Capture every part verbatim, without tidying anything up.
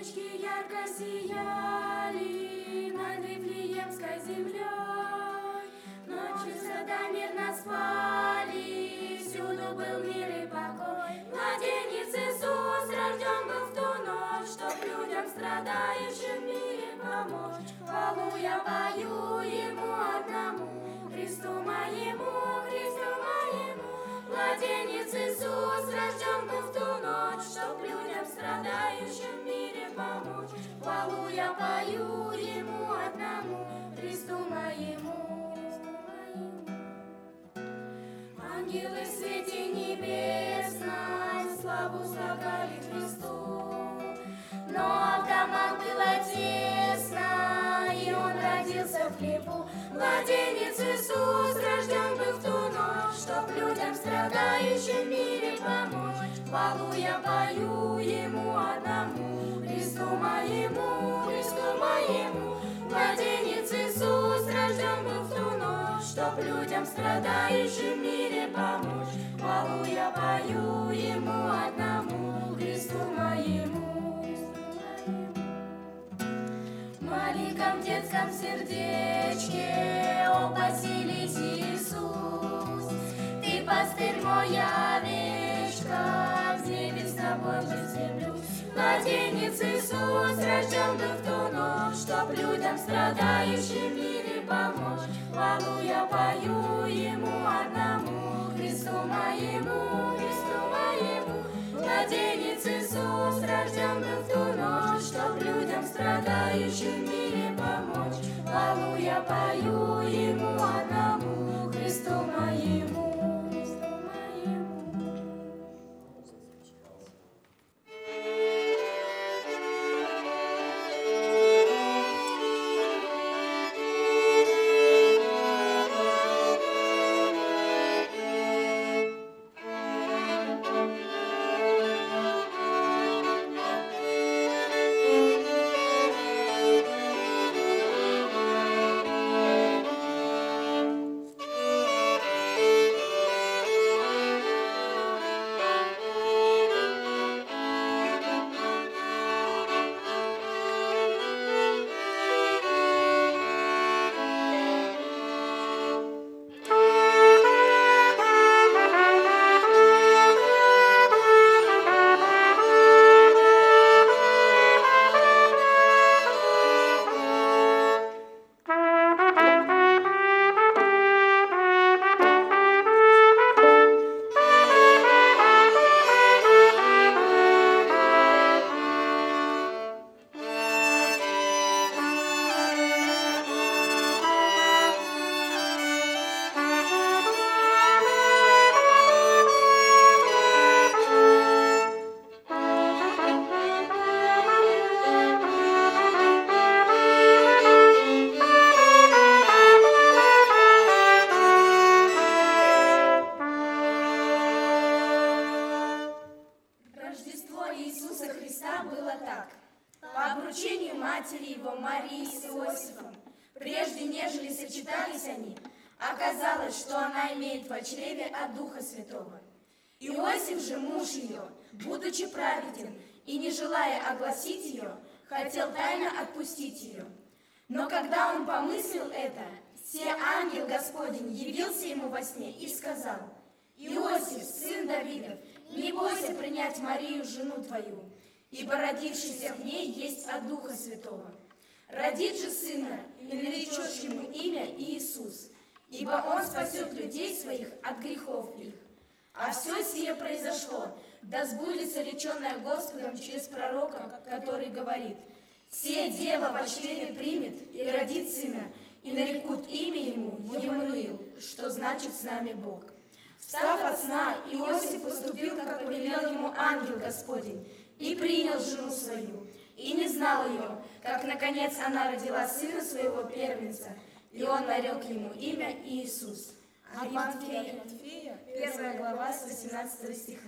звездочки ярко сияли над Вифлеемской землей. Ночью стада мирно спали, всюду был мир и покой. Младенец Иисус рожден был в ту ночь, чтоб людям, страдающим в мире, помочь. Хвалу я пою Ему одному, Христу моему, Христу моему. Младенец Иисус рожден был в ту ночь, чтоб людям, страдающим в мире, помочь. Хвалу я пою Ему одному, Христу моему. Ангелы в свете небесной славу слагали Христу, но в домах было тесно, и Он родился в хлебу. Младенец Иисус рожден был в ту ночь, чтоб людям, страдающим в мире, помочь. Хвалу я пою Ему одному, Христу моему, Христу моему. Младенец Иисус рожден был в ту ночь, чтоб людям, страдающим в мире, помочь. Хвалу я пою Ему одному, Христу моему. В маленьком детском сердечке, о, поселись, Иисус. Ты пастырь моя овечка, в небе с тобой же землю. Младенец Иисус рожден был в ту ночь, чтоб людям, страдающим в мире, помочь. Хвалу я пою Ему одному, Христу моему, Христу моему. Младенец Иисус рожден был в ту ночь, чтоб людям, страдающим в мире, помочь. Хвалу я пою Ему одному, Христу моему. Во чреве от Духа Святого. Иосиф же, муж ее, будучи праведен и не желая огласить ее, хотел тайно отпустить ее. Но когда он помыслил это, се ангел Господень явился ему во сне и сказал: Иосиф, сын Давидов, не бойся принять Марию, жену твою, ибо родившийся в ней есть от Духа Святого. Родит же сына, и наречешь ему имя Иисус, ибо Он спасет людей своих от грехов их. А все сие произошло, да сбудется реченное Господом через пророка, который говорит: «Се дева во чреве примет и родит сына, и нарекут имя ему Емануил, что значит с нами Бог». Встав от сна, Иосиф поступил, как повелел ему ангел Господень, и принял жену свою, и не знал ее, как, наконец, она родила сына своего первенца, и он нарек ему имя Иисус. От Матфея, первая глава, с восемнадцатого стиха.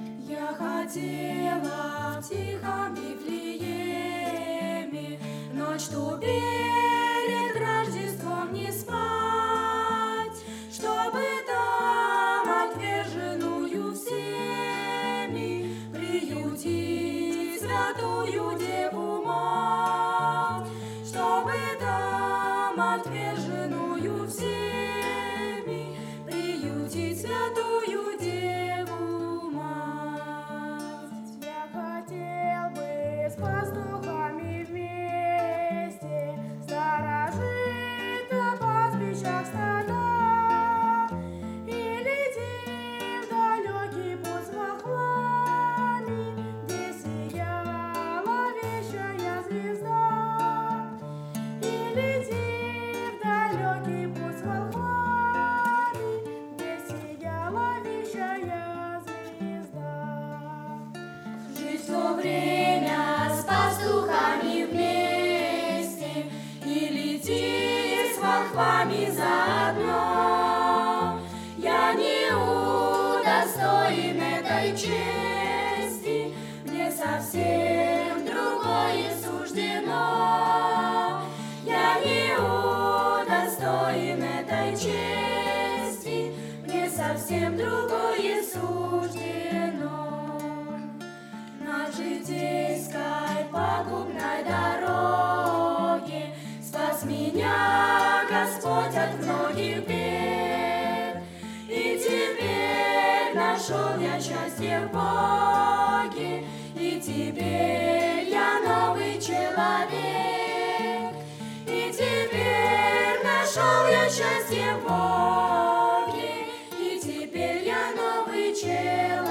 Я хотела в тихом Вифлееме, но что перед Рождеством не спать, чтобы там отверженную всеми приютить святую Деву Мать, чтобы там отверженную всеми приютить святую Деву Мать. Я хотел бы с пастухами вместе сторожить на пастбищах стада и лететь в далекий путь с волхвами, где сияла вещая звезда. И лететь в далекий путь с волхвами, где сияла вещая звезда. Жить все время с пастухами вместе и лететь с волхвами заодно. Я не удостоен этой чести, мне совсем другое суждено. Я не удостоен этой чести, мне совсем другое суждено. На житейской пагубной дороге спас меня Господь от многих бед, и теперь нашел я счастье в Боге, и теперь я новый человек, и теперь нашел я счастье в Боге, и теперь я новый человек.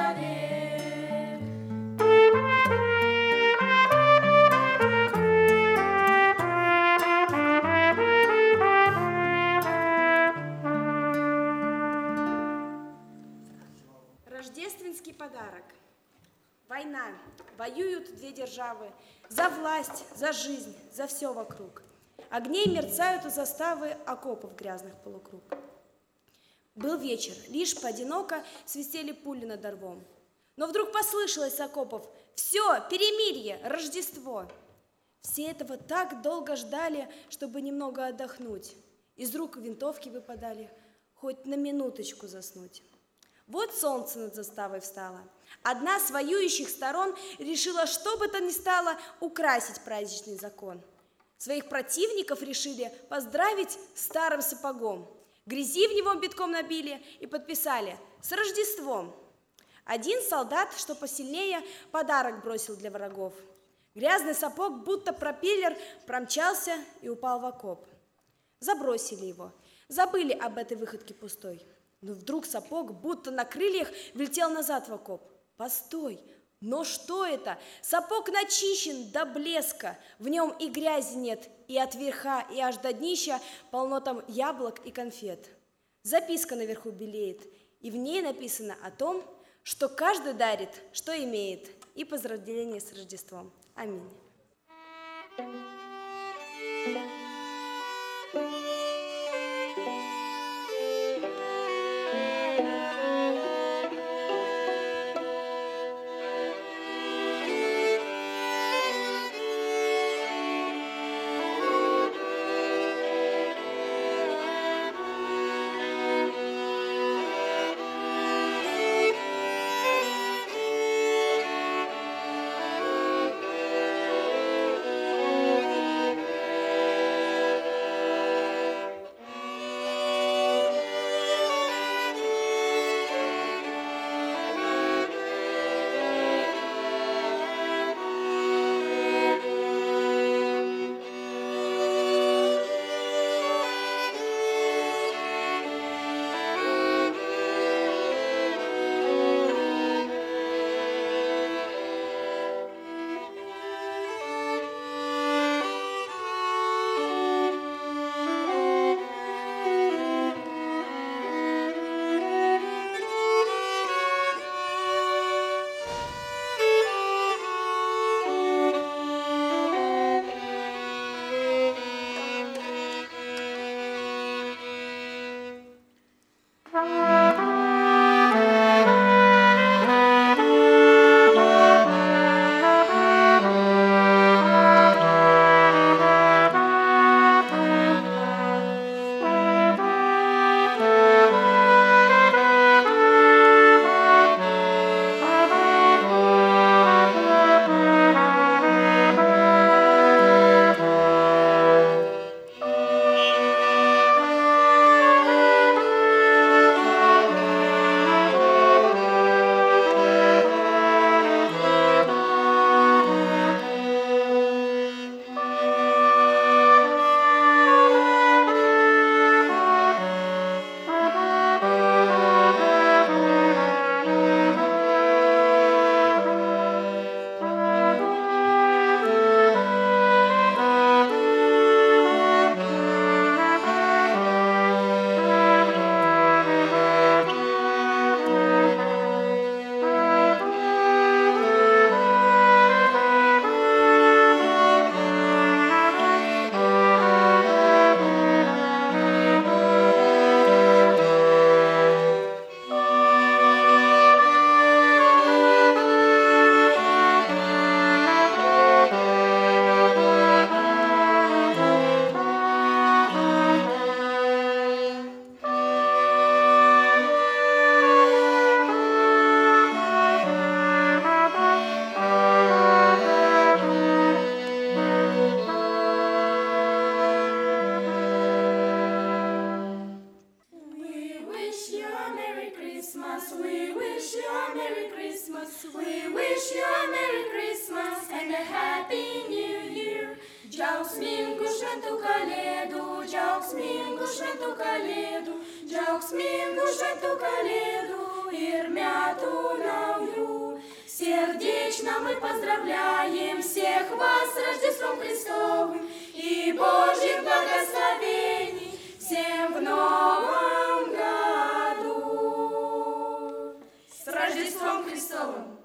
Рождественский подарок. Война. Воюют две державы. За власть, за жизнь, за все вокруг. Огней мерцают у заставы окопов грязных полукруг. Был вечер, лишь поодиноко свистели пули над рвом. Но вдруг послышалось с окопов: все, перемирие, Рождество. Все этого так долго ждали, чтобы немного отдохнуть. Из рук винтовки выпадали, хоть на минуточку заснуть. Вот солнце над заставой встало. Одна с воюющих сторон решила, что бы то ни стало, украсить праздничный закон. Своих противников решили поздравить старым сапогом. Грязи в него битком набили и подписали: «С Рождеством!». Один солдат, что посильнее, подарок бросил для врагов. Грязный сапог, будто пропеллер, промчался и упал в окоп. Забросили его, забыли об этой выходке пустой. Но вдруг сапог, будто на крыльях, влетел назад в окоп. Постой! Но что это? Сапог начищен до блеска, в нем и грязи нет, и от верха, и аж до днища полно там яблок и конфет. Записка наверху белеет, и в ней написано о том, что каждый дарит, что имеет, и поздравление с Рождеством. Аминь. We wish you a Merry Christmas and a Happy New Year. Džiaugs mingu šventų kalėdų, džiaugs mingu šventų kalėdų, džiaugs mingu šventų kalėdų ir metų naujų. Сердечно мы поздравляем всех вас с Рождеством Христовым и Божьих благословений всем в новом году. С Рождеством Христовым!